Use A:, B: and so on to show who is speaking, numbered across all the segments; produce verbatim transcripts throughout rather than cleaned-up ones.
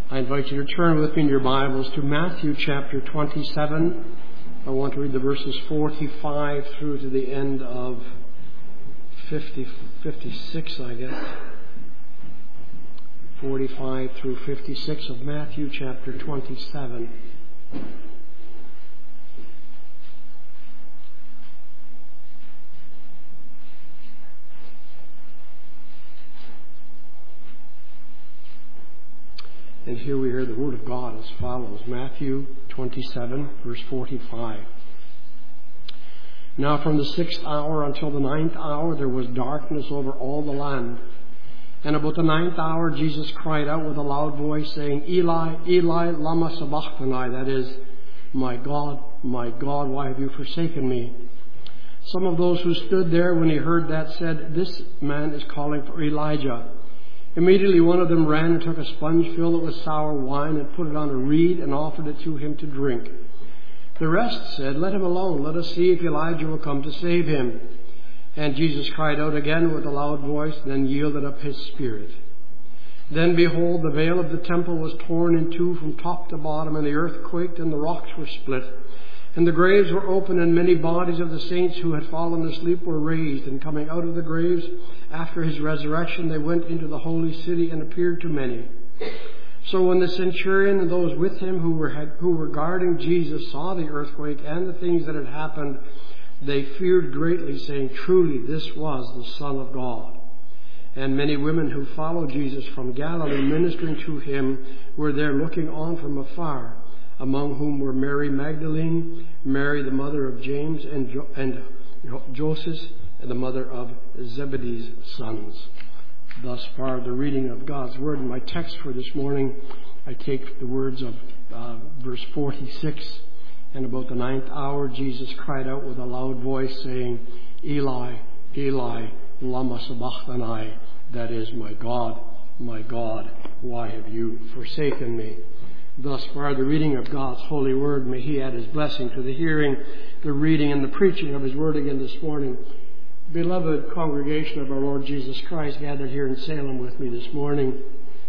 A: I invite you to turn with me in your Bibles to Matthew chapter twenty-seven. I want to read the verses forty-five through to the end of fifty, fifty-six, I guess. forty-five through fifty-six of Matthew chapter twenty-seven. And here we hear the word of God as follows. Matthew twenty-seven, verse forty-five. Now from the sixth hour until the ninth hour there was darkness over all the land. And about the ninth hour Jesus cried out with a loud voice, saying, Eli, Eli, lama sabachthani, that is, My God, my God, why have you forsaken me? Some of those who stood there when he heard that said, This man is calling for Elijah. Immediately one of them ran and took a sponge filled with sour wine and put it on a reed and offered it to him to drink. The rest said, Let him alone. Let us see if Elijah will come to save him. And Jesus cried out again with a loud voice, then yielded up his spirit. Then behold, the veil of the temple was torn in two from top to bottom, and the earth quaked and the rocks were split. And the graves were opened, and many bodies of the saints who had fallen asleep were raised. And coming out of the graves after his resurrection, they went into the holy city and appeared to many. So when the centurion and those with him who were who were guarding Jesus saw the earthquake and the things that had happened, they feared greatly, saying, Truly, this was the Son of God. And many women who followed Jesus from Galilee, ministering to him, were there looking on from afar, among whom were Mary Magdalene, Mary the mother of James, and, jo- and Joseph, and the mother of Zebedee's sons. Thus far, the reading of God's Word. In my text for this morning, I take the words of uh, verse forty-six. And about the ninth hour, Jesus cried out with a loud voice, saying, Eli, Eli, lama sabachthani, that is, My God, my God, why have you forsaken me? Thus far, the reading of God's holy word. May He add His blessing to the hearing, the reading, and the preaching of His word again this morning. Beloved congregation of our Lord Jesus Christ, gathered here in Salem with me this morning.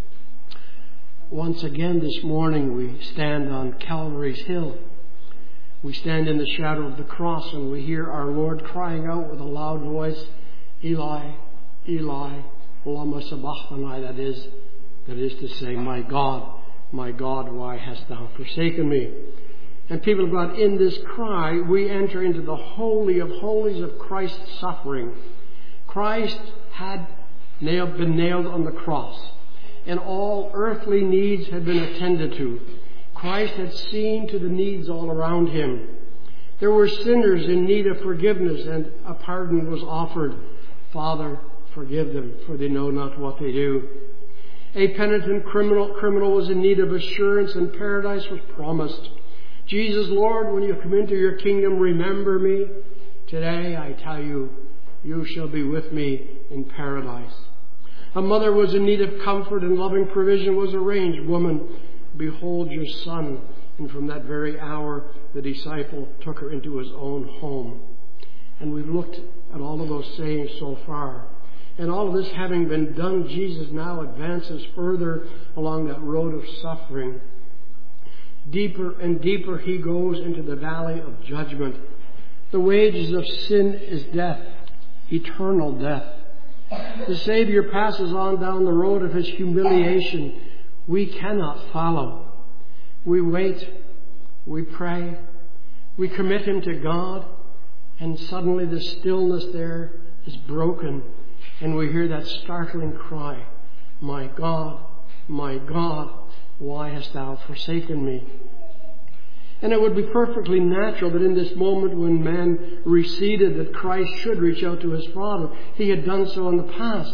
A: Once again this morning we stand on Calvary's hill. We stand in the shadow of the cross, and we hear our Lord crying out with a loud voice, Eli, Eli, lama sabachthani, that is, that is to say, My God, my God, why hast thou forsaken me? And people of God, in this cry, we enter into the holy of holies of Christ's suffering. Christ had nailed, been nailed on the cross, and all earthly needs had been attended to. Christ had seen to the needs all around him. There were sinners in need of forgiveness, and a pardon was offered. Father, forgive them, for they know not what they do. A penitent criminal, criminal was in need of assurance, and paradise was promised. Jesus, Lord, when you come into your kingdom, remember me. Today, I tell you, you shall be with me in paradise. A mother was in need of comfort, and loving provision was arranged. Woman, behold your son. And from that very hour, the disciple took her into his own home. And we've looked at all of those sayings so far. And all of this having been done, Jesus now advances further along that road of suffering. Deeper and deeper he goes into the valley of judgment. The wages of sin is death, eternal death. The Savior passes on down the road of his humiliation. We cannot follow. We wait. We pray. We commit him to God. And suddenly the stillness there is broken. And we hear that startling cry, My God, my God, why hast thou forsaken me? And it would be perfectly natural that in this moment when man receded, that Christ should reach out to his Father. He had done so in the past.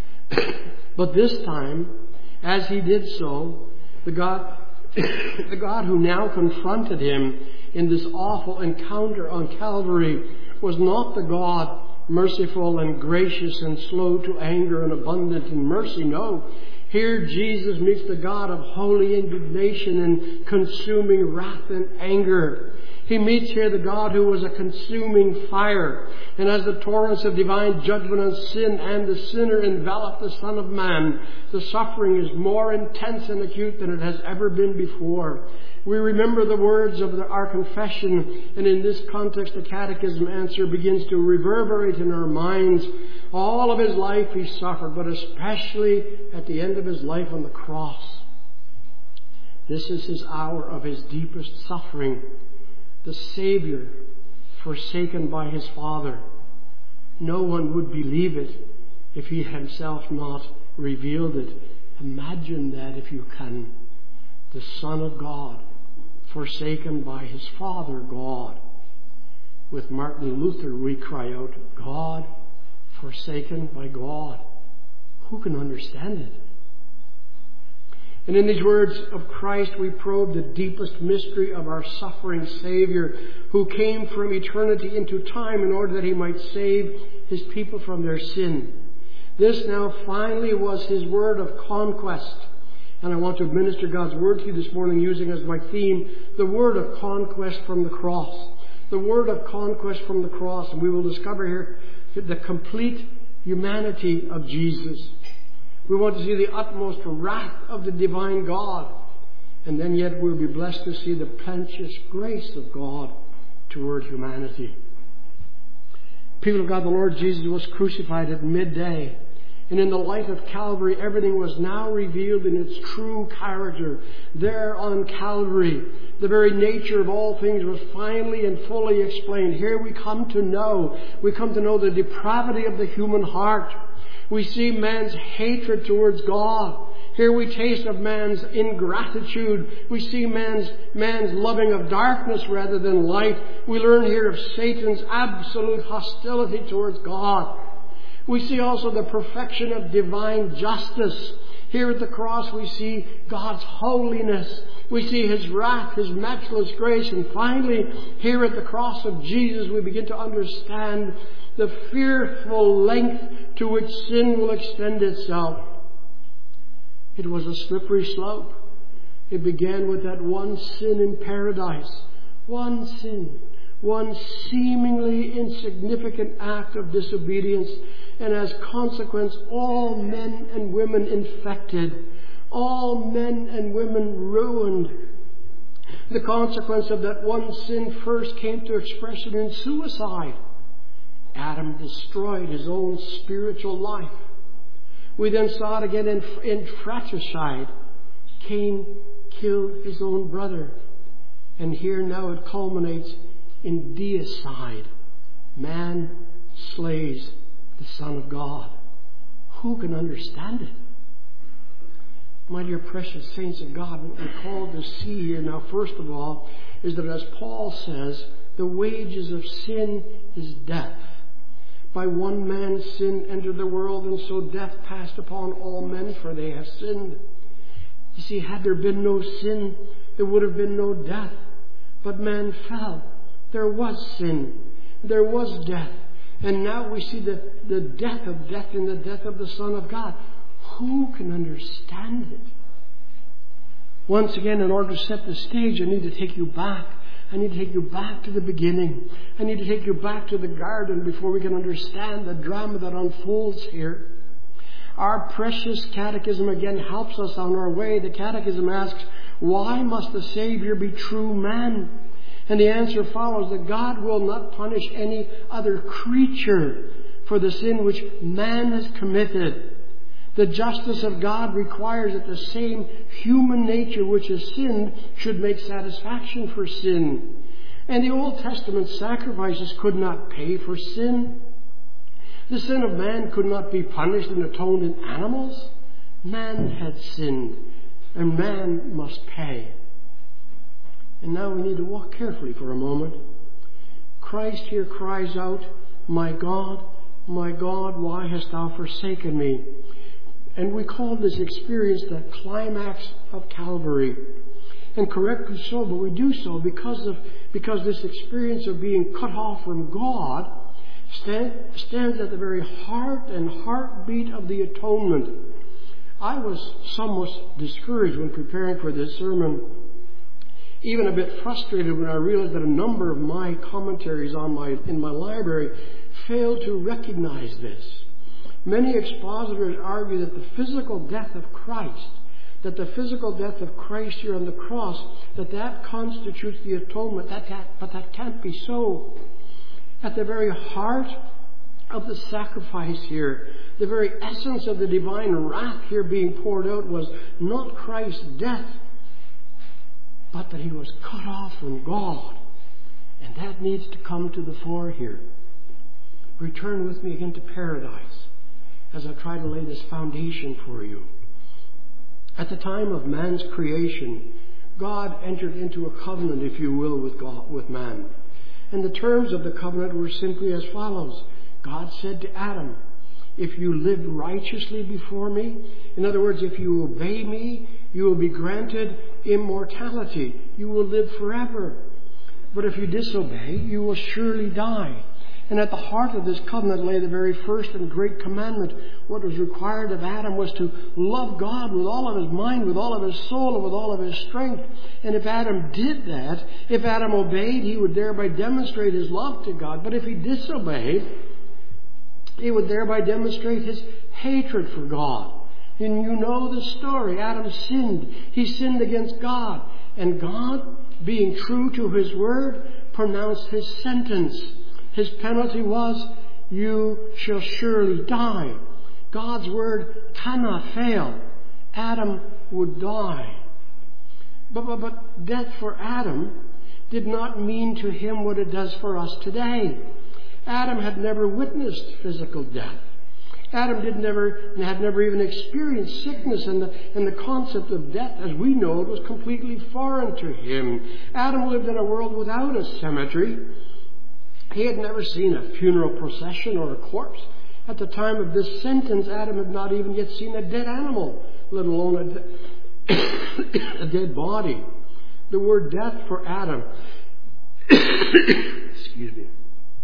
A: But this time, as he did so, the God, the God who now confronted him in this awful encounter on Calvary was not the God merciful and gracious and slow to anger and abundant in mercy. No. Here Jesus meets the God of holy indignation and consuming wrath and anger. He meets here the God who was a consuming fire. And as the torrents of divine judgment on sin and the sinner envelop the Son of Man, the suffering is more intense and acute than it has ever been before. We remember the words of the, our confession, and in this context the catechism answer begins to reverberate in our minds. All of his life he suffered, but especially at the end of his life on the cross. This is his hour of his deepest suffering. The Savior, forsaken by his Father. No one would believe it if he himself not revealed it. Imagine that if you can. The Son of God, forsaken by his Father God. With Martin Luther we cry out, God, forsaken by God. Who can understand it? And in these words of Christ we probe the deepest mystery of our suffering Savior, who came from eternity into time in order that he might save his people from their sin. This now finally was his word of conquest. And I want to administer God's word to you this morning using as my theme the word of conquest from the cross. The word of conquest from the cross. And we will discover here the complete humanity of Jesus. We want to see the utmost wrath of the divine God. And then yet we'll be blessed to see the plenteous grace of God toward humanity. People of God, the Lord Jesus was crucified at midday. And in the light of Calvary, everything was now revealed in its true character. There on Calvary, the very nature of all things was finally and fully explained. Here we come to know. We come to know the depravity of the human heart. We see man's hatred towards God. Here we taste of man's ingratitude. We see man's, man's loving of darkness rather than light. We learn here of Satan's absolute hostility towards God. We see also the perfection of divine justice. Here at the cross we see God's holiness. We see his wrath, his matchless grace. And finally, here at the cross of Jesus, we begin to understand the fearful length to which sin will extend itself. It was a slippery slope. It began with that one sin in paradise. One sin. One seemingly insignificant act of disobedience. And as consequence, all men and women infected. All men and women ruined. The consequence of that one sin first came to expression in suicide. Adam destroyed his own spiritual life. We then saw it again in, in fratricide. Cain killed his own brother. And here now it culminates in deicide. Man slays the Son of God. Who can understand it? My dear precious saints of God, what we're called to see here now, first of all, is that as Paul says, the wages of sin is death. By one man sin entered the world, and so death passed upon all men, for they have sinned. You see, had there been no sin, there would have been no death. But man fell. There was sin. There was death. And now we see the, the death of death in the death of the Son of God. Who can understand it? Once again, in order to set the stage, I need to take you back. I need to take you back to the beginning. I need to take you back to the garden before we can understand the drama that unfolds here. Our precious catechism again helps us on our way. The catechism asks, why must the Savior be true man? And the answer follows that God will not punish any other creature for the sin which man has committed. The justice of God requires that the same human nature which has sinned should make satisfaction for sin. And the Old Testament sacrifices could not pay for sin. The sin of man could not be punished and atoned in animals. Man had sinned, and man must pay. And now we need to walk carefully for a moment. Christ here cries out, my God, my God, why hast thou forsaken me? And we call this experience the climax of Calvary. And correctly so, but we do so because of because this experience of being cut off from God stand, stands at the very heart and heartbeat of the atonement. I was somewhat discouraged when preparing for this sermon. even a bit frustrated when I realized that a number of my commentaries on my in my library failed to recognize this. Many expositors argue that the physical death of Christ, that the physical death of Christ here on the cross, that that constitutes the atonement. That, that, but that can't be so. At the very heart of the sacrifice here, the very essence of the divine wrath here being poured out was not Christ's death, but that he was cut off from God. And that needs to come to the fore here. Return with me again to paradise as I try to lay this foundation for you. At the time of man's creation, God entered into a covenant, if you will, with God, with man. And the terms of the covenant were simply as follows. God said to Adam, if you live righteously before me, in other words, if you obey me, you will be granted immortality. You will live forever. But if you disobey, you will surely die. And at the heart of this covenant lay the very first and great commandment. What was required of Adam was to love God with all of his mind, with all of his soul, and with all of his strength. And if Adam did that, if Adam obeyed, he would thereby demonstrate his love to God. But if he disobeyed, he would thereby demonstrate his hatred for God. And you know the story. Adam sinned. He sinned against God. And God, being true to his word, pronounced his sentence. His penalty was, you shall surely die. God's word cannot fail. Adam would die. But, but, but death for Adam did not mean to him what it does for us today. Adam had never witnessed physical death. Adam did never, had never even experienced sickness, and the, and the concept of death, as we know it, was completely foreign to him. Adam lived in a world without a cemetery. He had never seen a funeral procession or a corpse. At the time of this sentence, Adam had not even yet seen a dead animal, let alone a, de- a dead body. The word death for Adam, excuse me,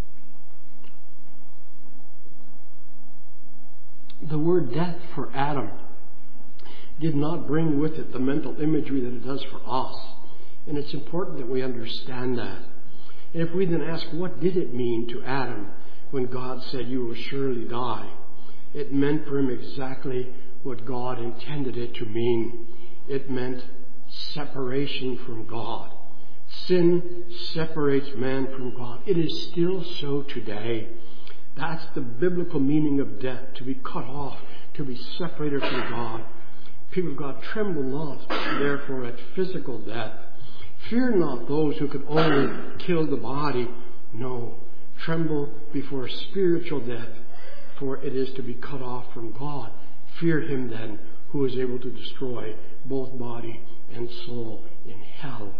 A: the word death for Adam did not bring with it the mental imagery that it does for us. And it's important that we understand that. And if we then ask, what did it mean to Adam when God said, you will surely die? It meant for him exactly what God intended it to mean. It meant separation from God. Sin separates man from God. It is still so today. That's the biblical meaning of death, to be cut off, to be separated from God. People of God, tremble not, therefore, at physical death. Fear not those who can only kill the body. No, tremble before spiritual death, for it is to be cut off from God. Fear him then who is able to destroy both body and soul in hell.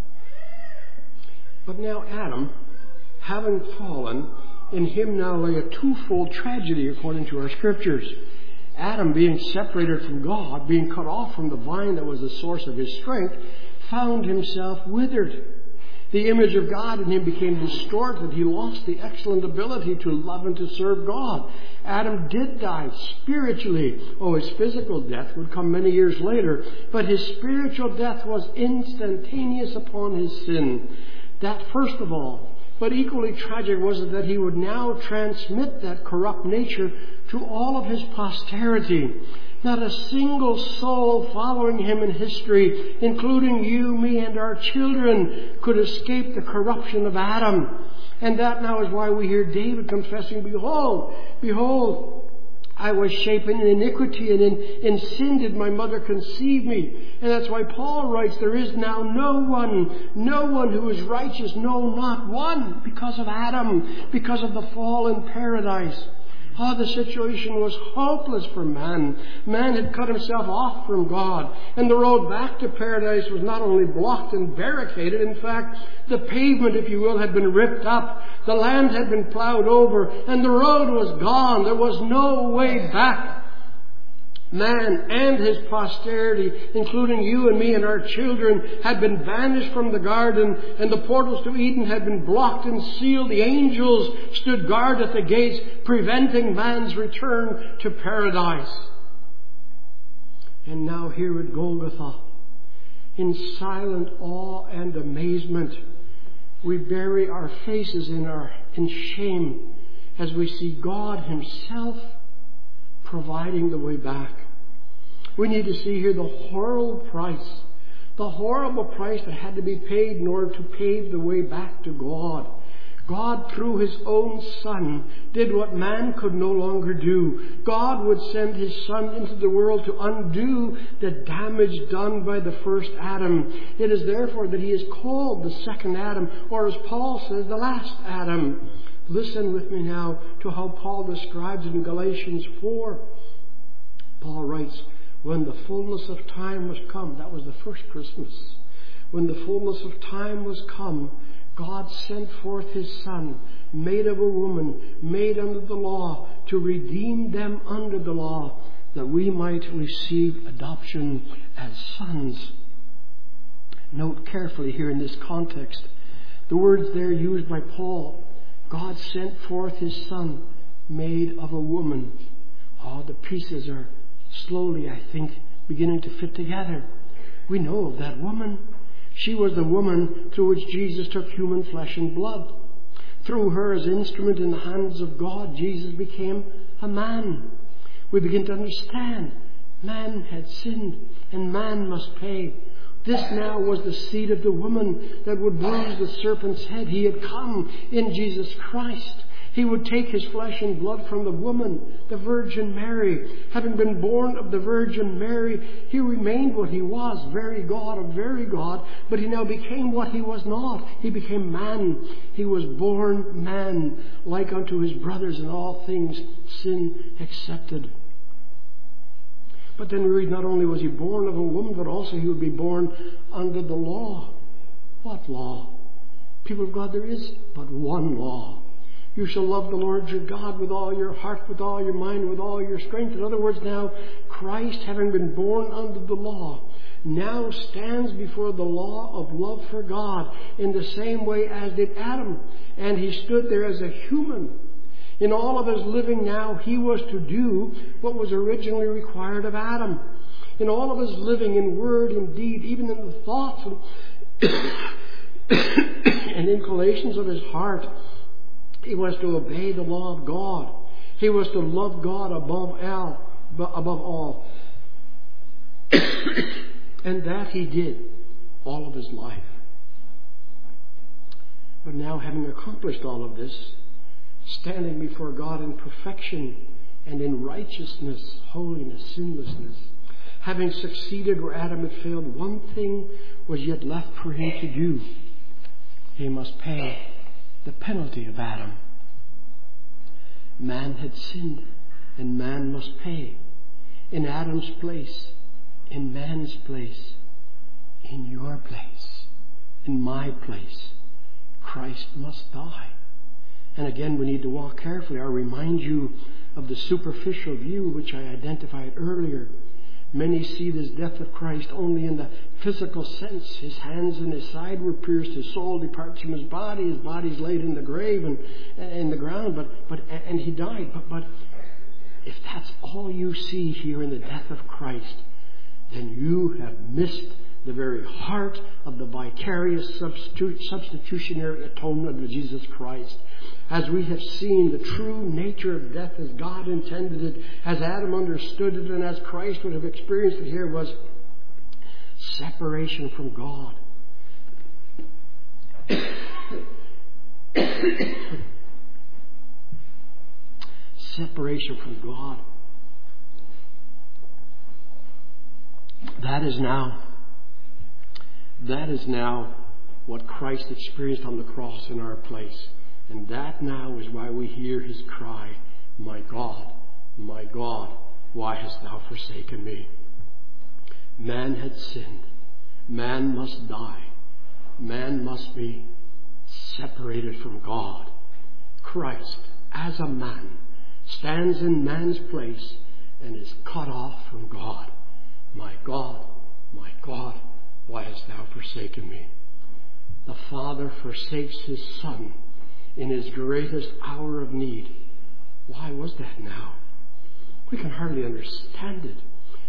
A: But now Adam, having fallen, in him now lay a twofold tragedy according to our scriptures. Adam, being separated from God, being cut off from the vine that was the source of his strength, found himself withered. The image of God in him became distorted. He lost the excellent ability to love and to serve God. Adam did die spiritually. Oh, his physical death would come many years later, but his spiritual death was instantaneous upon his sin. That first of all. But equally tragic was it that he would now transmit that corrupt nature to all of his posterity. Not a single soul following him in history, including you, me, and our children, could escape the corruption of Adam. And that now is why we hear David confessing, Behold, behold, I was shapen in iniquity, and in, in sin did my mother conceive me. And that's why Paul writes, there is now no one, no one who is righteous, no, not one, because of Adam, because of the fall in paradise. Oh, the situation was hopeless for man. Man had cut himself off from God. And the road back to paradise was not only blocked and barricaded. In fact, the pavement, if you will, had been ripped up. The land had been plowed over. And the road was gone. There was no way back. Man and his posterity, including you and me and our children, had been banished from the garden, and the portals to Eden had been blocked and sealed. The angels stood guard at the gates, preventing man's return to paradise. And now here at Golgotha, in silent awe and amazement. We bury our faces in our in shame as we see God Himself providing the way back. We need to see here the horrible price, the horrible price that had to be paid in order to pave the way back to God. God, through His own Son, did what man could no longer do. God would send His Son into the world to undo the damage done by the first Adam. It is therefore that He is called the second Adam, or as Paul says, the last Adam. Listen with me now to how Paul describes it in Galatians four. Paul writes, when the fullness of time was come, that was the first Christmas, when the fullness of time was come, God sent forth His Son, made of a woman, made under the law, to redeem them under the law, that we might receive adoption as sons. Note carefully here in this context, the words there used by Paul, God sent forth His Son, made of a woman. Oh, the pieces are slowly, I think, beginning to fit together. We know of that woman. She was the woman through which Jesus took human flesh and blood. Through her, as instrument in the hands of God, Jesus became a man. We begin to understand man had sinned and man must pay. This now was the seed of the woman that would bruise the serpent's head. He had come in Jesus Christ. He would take His flesh and blood from the woman, the Virgin Mary. Having been born of the Virgin Mary, He remained what He was, very God of very God, but He now became what He was not. He became man. He was born man, like unto His brothers in all things, sin accepted. But then we read, not only was He born of a woman, but also He would be born under the law. What law? People of God, there is but one law. You shall love the Lord your God with all your heart, with all your mind, with all your strength. In other words, now, Christ, having been born under the law, now stands before the law of love for God in the same way as did Adam. And He stood there as a human. In all of His living now, He was to do what was originally required of Adam. In all of His living, in word, in deed, even in the thoughts and, and inclinations of His heart, He was to obey the law of God. He was to love God above all. Above all. And that He did all of His life. But now, having accomplished all of this, standing before God in perfection and in righteousness, holiness, sinlessness, having succeeded where Adam had failed, one thing was yet left for Him to do. He must pay the penalty of Adam. Man had sinned, and man must pay. In Adam's place, in man's place, in your place, in my place, Christ must die. And again, we need to walk carefully. I'll remind you of the superficial view which I identified earlier. Many see this death of Christ only in the physical sense. His hands and His side were pierced. His soul departs from His body. His body's laid in the grave and in the ground. But but and He died. But but if that's all you see here in the death of Christ, then you have missed the very heart of the vicarious substitu- substitutionary atonement of Jesus Christ. As we have seen the true nature of death as God intended it, as Adam understood it, and as Christ would have experienced it here, was separation from God. Separation from God. That is now, that is now what Christ experienced on the cross in our place. And that now is why we hear His cry, my God, my God, why hast Thou forsaken me? Man had sinned. Man must die. Man must be separated from God. Christ, as a man, stands in man's place and is cut off from God. My God, my God, why hast Thou forsaken me? The Father forsakes His Son in His greatest hour of need. Why was that now? We can hardly understand it.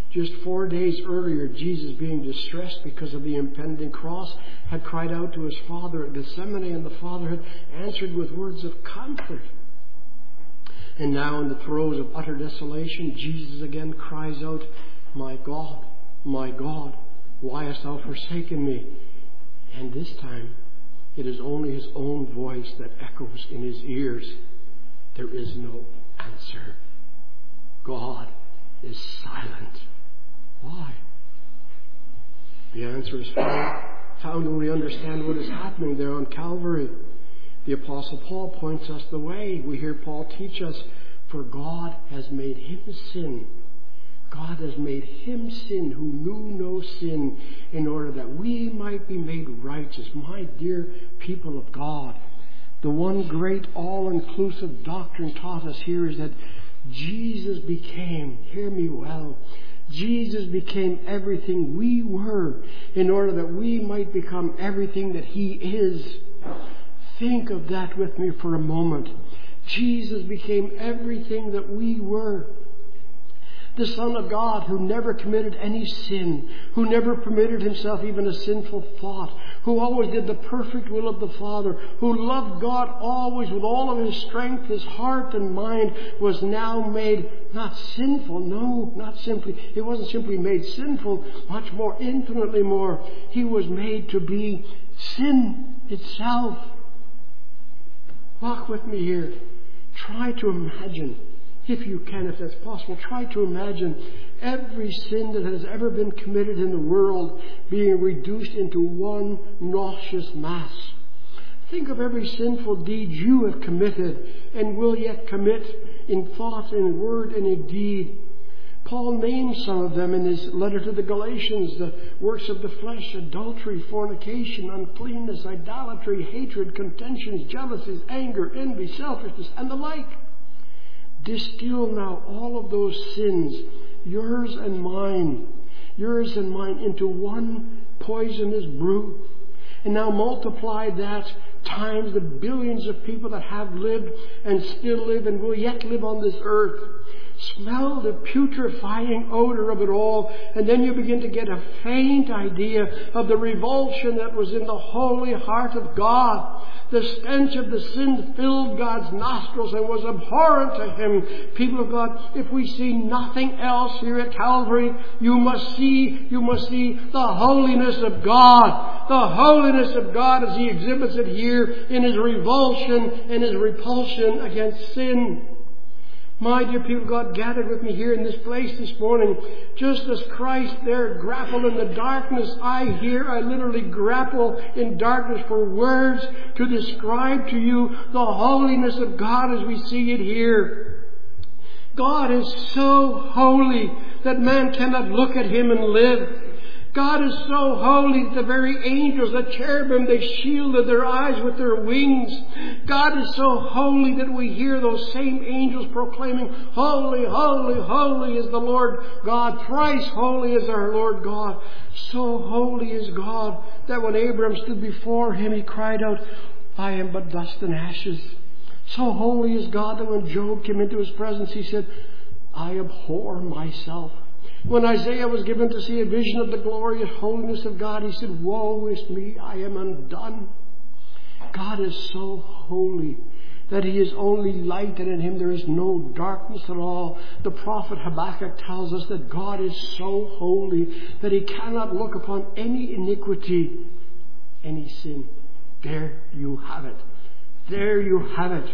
A: Just four days earlier, Jesus, being distressed because of the impending cross, had cried out to his Father at Gethsemane, and the Father had answered with words of comfort. And now, in the throes of utter desolation, Jesus again cries out, "My God, my God, why hast thou forsaken me?" And this time, it is only his own voice that echoes in his ears. There is no answer. God is silent. Why? The answer is found, found when we understand what is happening there on Calvary. The Apostle Paul points us the way. We hear Paul teach us, "For God has made him sin. God has made him sin who knew no sin, in order that we might be made righteous." My dear people of God, the one great all-inclusive doctrine taught us here is that Jesus became, hear me well, Jesus became everything we were in order that we might become everything that he is. Think of that with me for a moment. Jesus became everything that we were. The Son of God, who never committed any sin, who never permitted himself even a sinful thought, who always did the perfect will of the Father, who loved God always with all of his strength, his heart and mind, was now made not sinful. No, not simply. He wasn't simply made sinful, much more, infinitely more. He was made to be sin itself. Walk with me here. Try to imagine, if you can, if that's possible, try to imagine every sin that has ever been committed in the world being reduced into one nauseous mass. Think of every sinful deed you have committed and will yet commit in thought, in word, and in deed. Paul names some of them in his letter to the Galatians: the works of the flesh, adultery, fornication, uncleanness, idolatry, hatred, contentions, jealousies, anger, envy, selfishness, and the like. Distill now all of those sins, yours and mine, yours and mine, into one poisonous brew. And now multiply that times the billions of people that have lived and still live and will yet live on this earth. Smell the putrefying odor of it all, and then you begin to get a faint idea of the revulsion that was in the holy heart of God. The stench of the sin filled God's nostrils and was abhorrent to him. People of God, if we see nothing else here at Calvary, you must see, you must see the holiness of God. The holiness of God as he exhibits it here in his revulsion and his repulsion against sin. My dear people of God, gathered with me here in this place this morning, just as Christ there grappled in the darkness, I here, I literally grapple in darkness for words to describe to you the holiness of God as we see it here. God is so holy that man cannot look at him and live. God is so holy that the very angels, the cherubim, they shielded their eyes with their wings. God is so holy that we hear those same angels proclaiming, "Holy, holy, holy is the Lord God. Thrice holy is our Lord God." So holy is God that when Abraham stood before him, he cried out, "I am but dust and ashes." So holy is God that when Job came into his presence, he said, "I abhor myself." When Isaiah was given to see a vision of the glorious holiness of God, he said, "Woe is me, I am undone." God is so holy that he is only light, and in him there is no darkness at all. The prophet Habakkuk tells us that God is so holy that he cannot look upon any iniquity, any sin. There you have it. There you have it.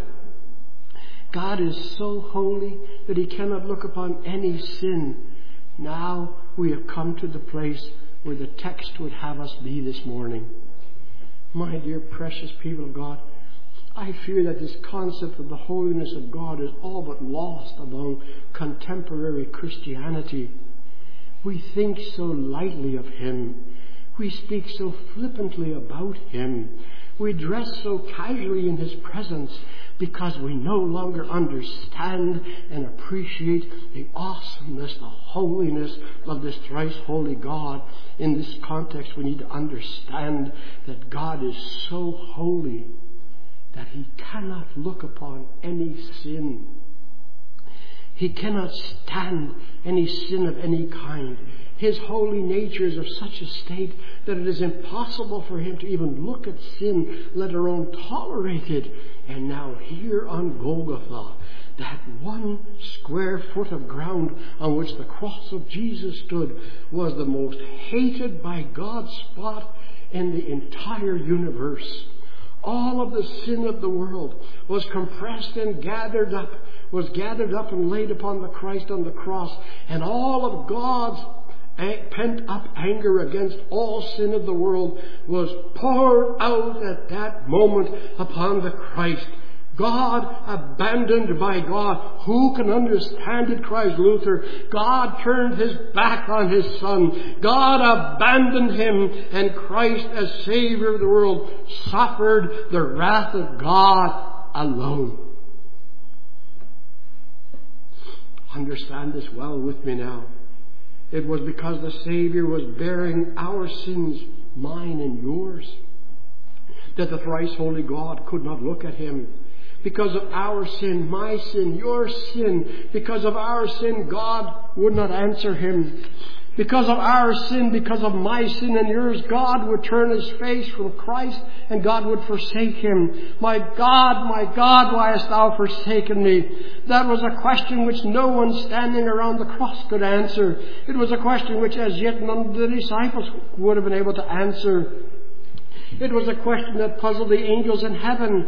A: God is so holy that he cannot look upon any sin. Now we have come to the place where the text would have us be this morning. My dear precious people of God, I fear that this concept of the holiness of God is all but lost among contemporary Christianity. We think so lightly of him. We speak so flippantly about him. We dress so casually in his presence because we no longer understand and appreciate the awesomeness, the holiness of this thrice holy God. In this context, we need to understand that God is so holy that he cannot look upon any sin. He cannot stand any sin of any kind. His holy nature is of such a state that it is impossible for him to even look at sin, let alone tolerate it. And now here on Golgotha, that one square foot of ground on which the cross of Jesus stood was the most hated by God spot in the entire universe. All of the sin of the world was compressed and gathered up, was gathered up and laid upon the Christ on the cross. And all of God's pent-up anger against all sin of the world was poured out at that moment upon the Christ. God abandoned by God. Who can understand it, cries Luther? God turned his back on his Son. God abandoned him, and Christ, as Savior of the world, suffered the wrath of God alone. Understand this well with me now. It was because the Savior was bearing our sins, mine and yours, that the thrice holy God could not look at him. Because of our sin, my sin, your sin, because of our sin, God would not answer him. Because of our sin, because of my sin and yours, God would turn his face from Christ and God would forsake him. My God, my God, why hast thou forsaken me? That was a question which no one standing around the cross could answer. It was a question which as yet none of the disciples would have been able to answer. It was a question that puzzled the angels in heaven.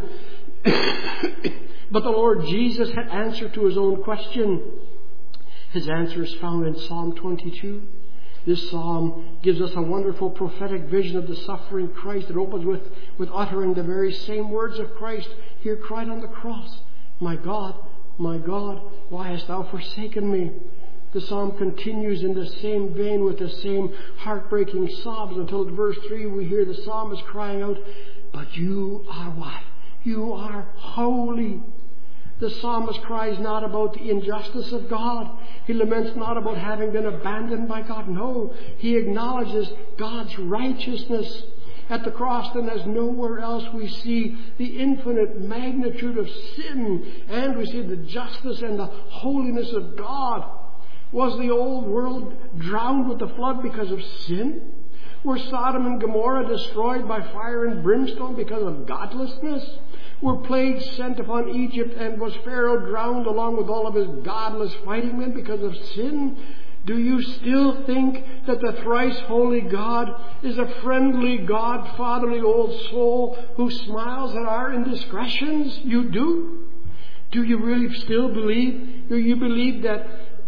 A: But the Lord Jesus had answered to his own question. His answer is found in Psalm twenty-two. This psalm gives us a wonderful prophetic vision of the suffering Christ. It opens with, with uttering the very same words of Christ here cried on the cross. My God, my God, why hast thou forsaken me? The psalm continues in the same vein with the same heartbreaking sobs until at verse three we hear the psalmist crying out, but you are what? You are holy. The psalmist cries not about the injustice of God. He laments not about having been abandoned by God. No, he acknowledges God's righteousness. At the cross, then, as nowhere else, we see the infinite magnitude of sin, and we see the justice and the holiness of God. Was the old world drowned with the flood because of sin? Were Sodom and Gomorrah destroyed by fire and brimstone because of godlessness? Were plagues sent upon Egypt, and was Pharaoh drowned along with all of his godless fighting men because of sin? Do you still think that the thrice holy God is a friendly, God-fatherly old soul who smiles at our indiscretions? You do? Do you really still believe? Do you believe that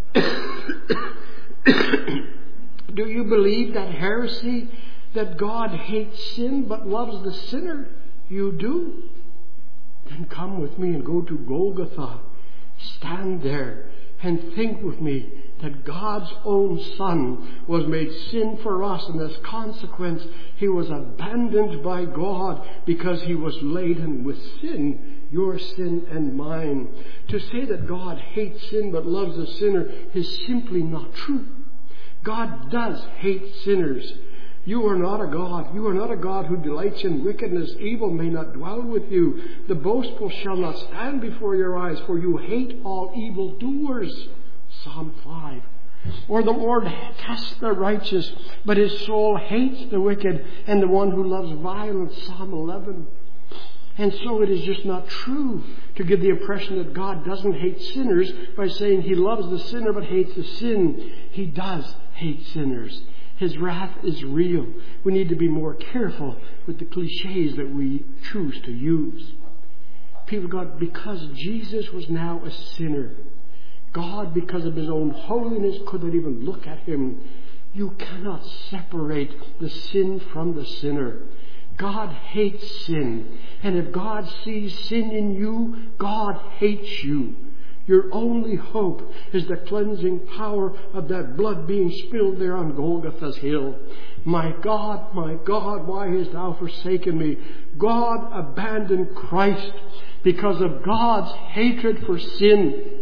A: Do you believe that heresy, that God hates sin but loves the sinner? You do? Then come with me and go to Golgotha. Stand there and think with me that God's own Son was made sin for us, and as consequence he was abandoned by God because he was laden with sin, your sin and mine. To say that God hates sin but loves the sinner is simply not true. God does hate sinners. You are not a God. You are not a God who delights in wickedness. Evil may not dwell with you. The boastful shall not stand before your eyes, for you hate all evildoers. Psalm five. Or the Lord tests the righteous, but his soul hates the wicked and the one who loves violence. Psalm eleven. And so it is just not true to give the impression that God doesn't hate sinners by saying he loves the sinner but hates the sin. He does hate sinners. His wrath is real. We need to be more careful with the cliches that we choose to use. People of God, because Jesus was now a sinner, God, because of his own holiness, could not even look at him. You cannot separate the sin from the sinner. God hates sin. And if God sees sin in you, God hates you. Your only hope is the cleansing power of that blood being spilled there on Golgotha's hill. My God, my God, why hast thou forsaken me? God abandoned Christ because of God's hatred for sin.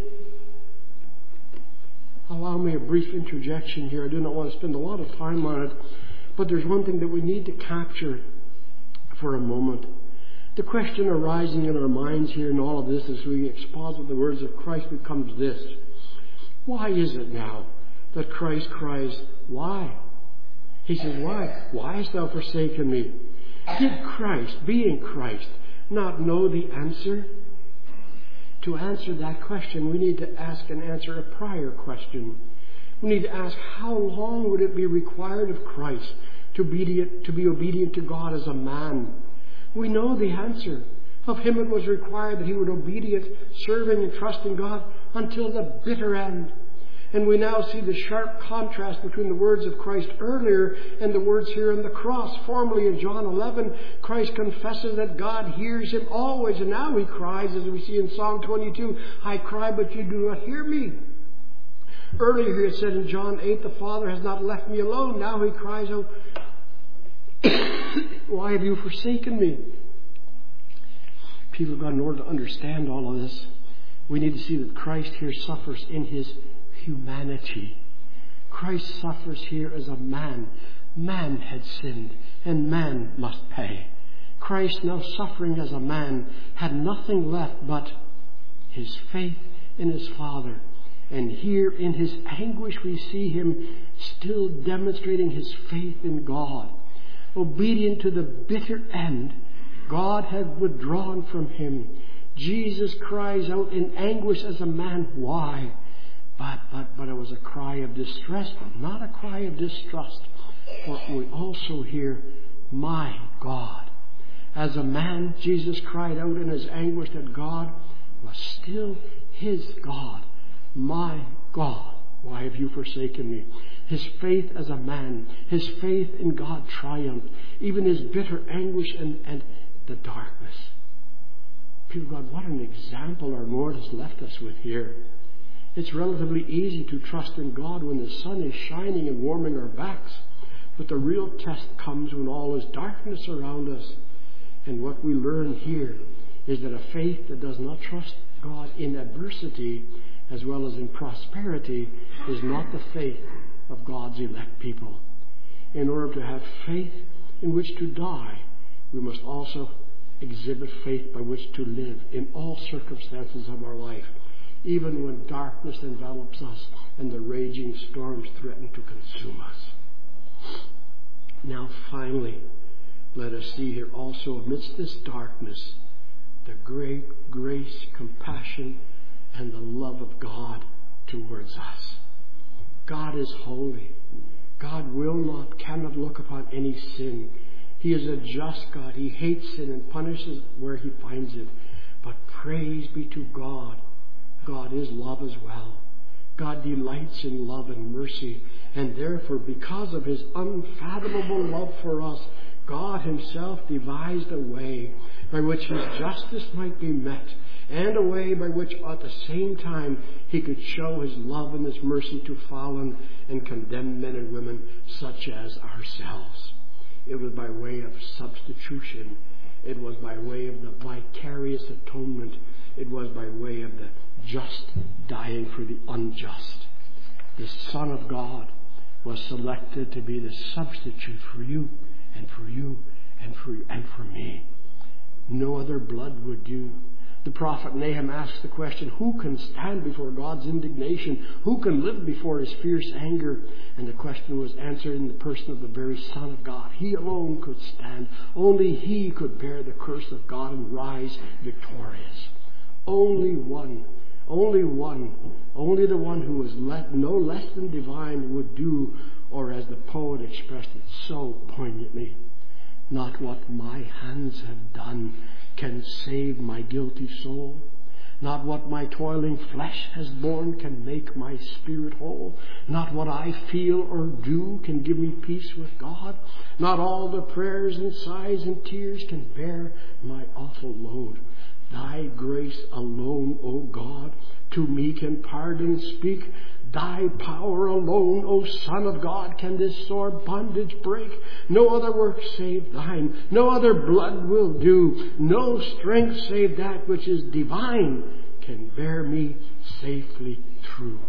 A: Allow me a brief interjection here. I do not want to spend a lot of time on it, but there's one thing that we need to capture for a moment. The question arising in our minds here in all of this as we exposit the words of Christ becomes this. Why is it now that Christ cries, why? He says, why? Why hast thou forsaken me? Did Christ, being Christ, not know the answer? To answer that question, we need to ask and answer a prior question. We need to ask, how long would it be required of Christ to be, to be obedient to God as a man? We know the answer. Of him it was required that he would be obedient, serving and trusting God until the bitter end. And we now see the sharp contrast between the words of Christ earlier and the words here on the cross. Formerly in John eleven, Christ confesses that God hears him always. And now he cries, as we see in Psalm twenty-two, I cry, but you do not hear me. Earlier he said in John eight, the Father has not left me alone. Now he cries out, why have you forsaken me? People of God, in order to understand all of this, we need to see that Christ here suffers in his humanity. Christ suffers here as a man. Man had sinned, and man must pay. Christ, now suffering as a man, had nothing left but his faith in his Father. And here in his anguish we see him still demonstrating his faith in God. Obedient to the bitter end, God had withdrawn from him. Jesus cries out in anguish as a man, why? But, but, but it was a cry of distress, but not a cry of distrust. For we also hear, my God. As a man, Jesus cried out in his anguish that God was still his God. My God, why have you forsaken me? His faith as a man, his faith in God triumphed. Even his bitter anguish and, and the darkness. People of God, what an example our Lord has left us with here. It's relatively easy to trust in God when the sun is shining and warming our backs. But the real test comes when all is darkness around us. And what we learn here is that a faith that does not trust God in adversity as well as in prosperity is not the faith of God's elect people. In order to have faith in which to die, we must also exhibit faith by which to live in all circumstances of our life, even when darkness envelops us and the raging storms threaten to consume us. Now finally, let us see here also amidst this darkness the great grace, compassion, and the love of God towards us. God is holy. God will not, cannot look upon any sin. He is a just God. He hates sin and punishes where he finds it. But praise be to God. God is love as well. God delights in love and mercy. And therefore, because of his unfathomable love for us, God himself devised a way by which his justice might be met, and a way by which at the same time he could show his love and his mercy to fallen and condemned men and women such as ourselves. It was by way of substitution. It was by way of the vicarious atonement. It was by way of the just dying for the unjust. The Son of God was selected to be the substitute for you and for you and for you and for me. No other blood would do. The prophet Nahum asks the question, who can stand before God's indignation? Who can live before his fierce anger? And the question was answered in the person of the very Son of God. He alone could stand. Only he could bear the curse of God and rise victorious. Only one, only one, only the one who was let, no less than divine would do, or as the poet expressed it so poignantly, not what my hands have done can save my guilty soul. Not what my toiling flesh has borne can make my spirit whole. Not what I feel or do can give me peace with God. Not all the prayers and sighs and tears can bear my awful load. Thy grace alone, O God, to me can pardon speak. Thy power alone, O Son of God, can this sore bondage break. No other work save thine. No other blood will do. No strength save that which is divine can bear me safely through.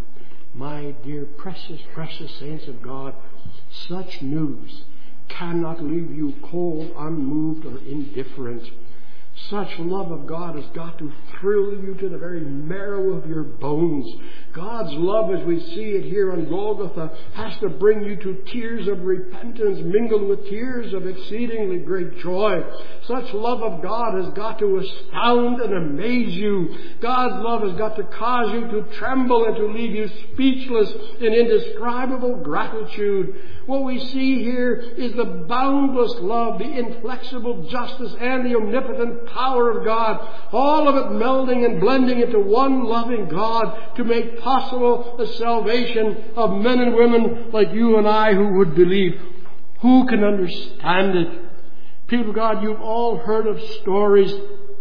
A: My dear precious, precious saints of God, such news cannot leave you cold, unmoved, or indifferent. Such love of God has got to thrill you to the very marrow of your bones. God's love, as we see it here on Golgotha, has to bring you to tears of repentance mingled with tears of exceedingly great joy. Such love of God has got to astound and amaze you. God's love has got to cause you to tremble and to leave you speechless in indescribable gratitude. What we see here is the boundless love, the inflexible justice, and the omnipotent power of God. All of it melding and blending into one loving God to make possible the salvation of men and women like you and I who would believe. Who can understand it? People of God, you've all heard of stories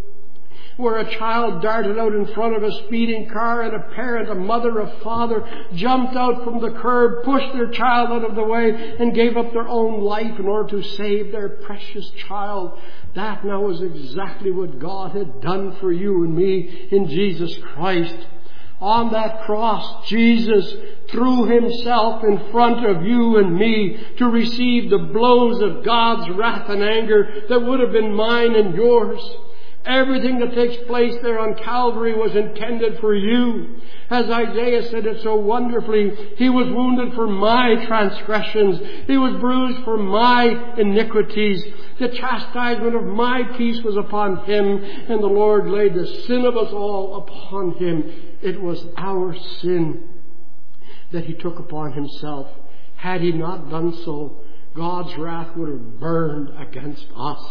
A: where a child darted out in front of a speeding car and a parent, a mother, a father, jumped out from the curb, pushed their child out of the way, and gave up their own life in order to save their precious child. That now is exactly what God had done for you and me in Jesus Christ. On that cross, Jesus threw himself in front of you and me to receive the blows of God's wrath and anger that would have been mine and yours. Everything that takes place there on Calvary was intended for you. As Isaiah said it so wonderfully, He was wounded for my transgressions. He was bruised for my iniquities. The chastisement of my peace was upon Him, and the Lord laid the sin of us all upon Him. It was our sin that He took upon Himself. Had He not done so, God's wrath would have burned against us.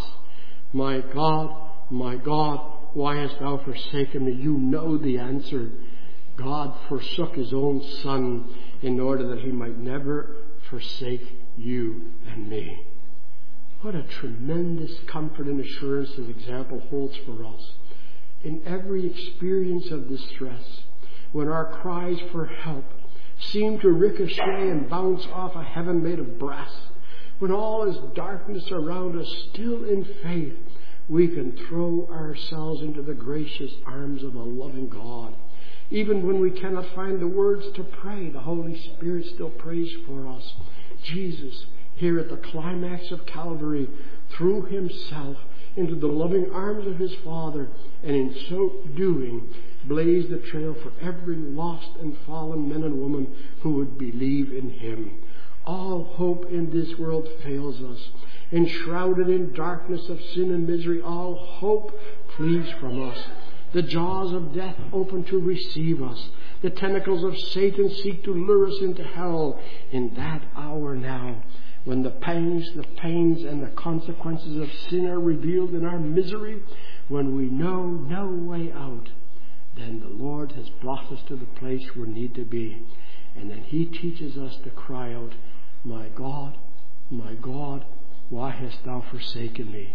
A: My God, my God, why hast thou forsaken me? You know the answer. God forsook His own Son in order that He might never forsake you and me. What a tremendous comfort and assurance His example holds for us. In every experience of distress, when our cries for help seem to ricochet and bounce off a heaven made of brass, when all is darkness around us, still in faith, we can throw ourselves into the gracious arms of a loving God. Even when we cannot find the words to pray, the Holy Spirit still prays for us. Jesus, here at the climax of Calvary, threw Himself into the loving arms of His Father, and in so doing, blazed the trail for every lost and fallen man and woman who would believe in Him. All hope in this world fails us. Enshrouded in darkness of sin and misery, all hope flees from us. The jaws of death open to receive us. The tentacles of Satan seek to lure us into hell. In that hour now, when the pangs, the pains, and the consequences of sin are revealed in our misery, when we know no way out, then the Lord has brought us to the place we need to be. And then He teaches us to cry out, My God, my God, why hast thou forsaken me?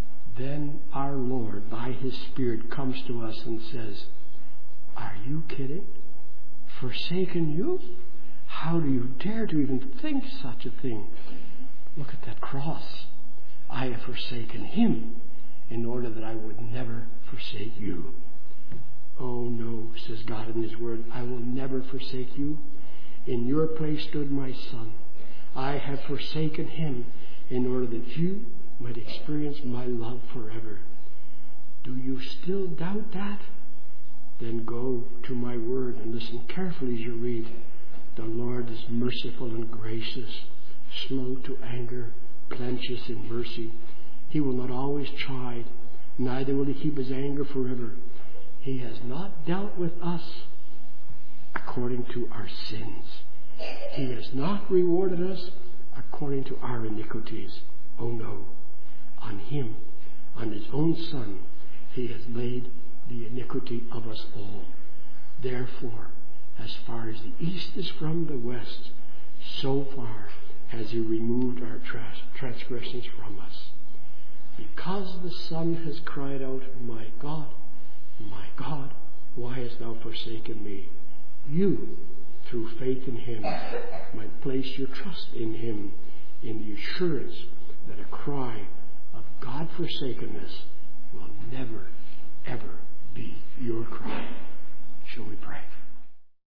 A: Then our Lord, by His Spirit, comes to us and says, Are you kidding? Forsaken you? How do you dare to even think such a thing? Look at that cross. I have forsaken Him in order that I would never forsake you. Oh no, says God in His Word, I will never forsake you. In your place stood my Son. I have forsaken Him in order that you might experience my love forever. Do you still doubt that? Then go to my word and listen carefully as you read. The Lord is merciful and gracious, slow to anger, plenteous in mercy. He will not always chide, neither will He keep His anger forever. He has not dealt with us according to our sins. He has not rewarded us according to our iniquities. Oh no. On Him, on His own Son, He has laid the iniquity of us all. Therefore, as far as the east is from the west, so far has He removed our trans- transgressions from us. Because the Son has cried out, My God, my God, why hast thou forsaken me? You, through faith in Him, might place your trust in Him, in the assurance that a cry of God-forsakenness will never, ever be your cry. Shall we pray?